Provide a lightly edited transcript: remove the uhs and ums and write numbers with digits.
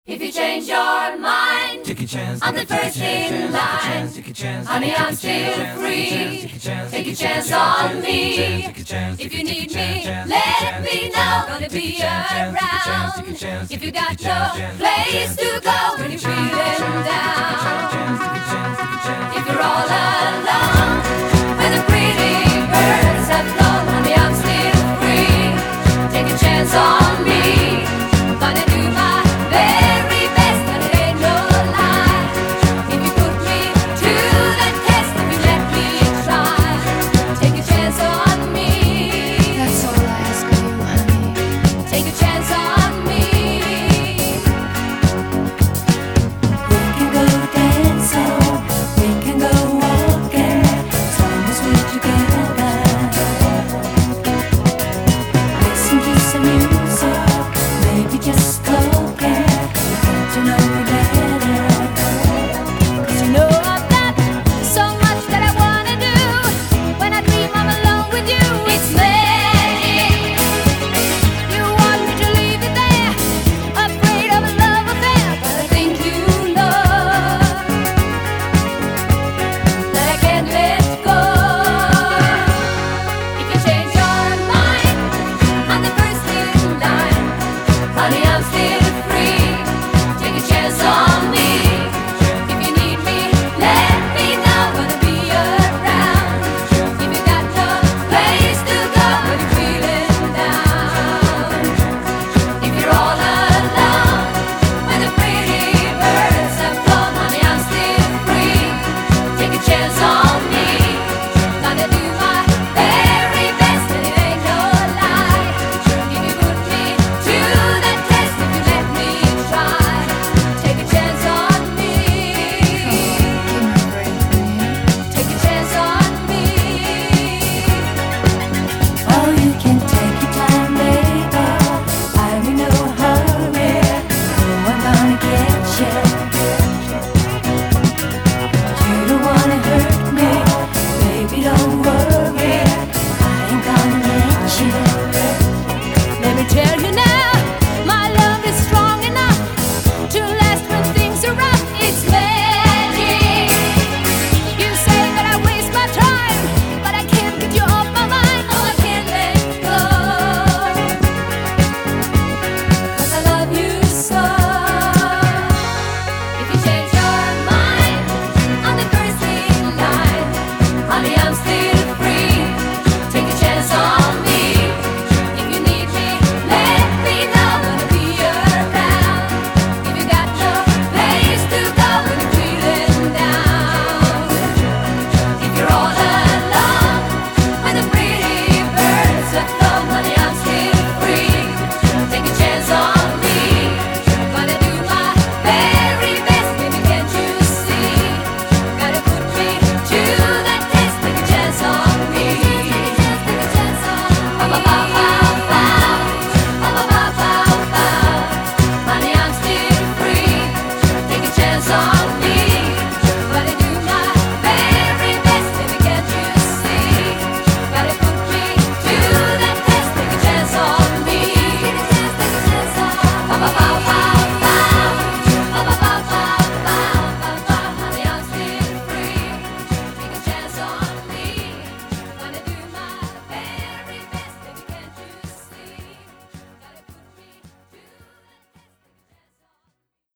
If you change your mind, take a chance. I'm the first in line. Honey, I'm still free. Take a chance on me. If you need me, let me know. Gonna be around. If you got no place to go when you're feeling down. If you're all alone.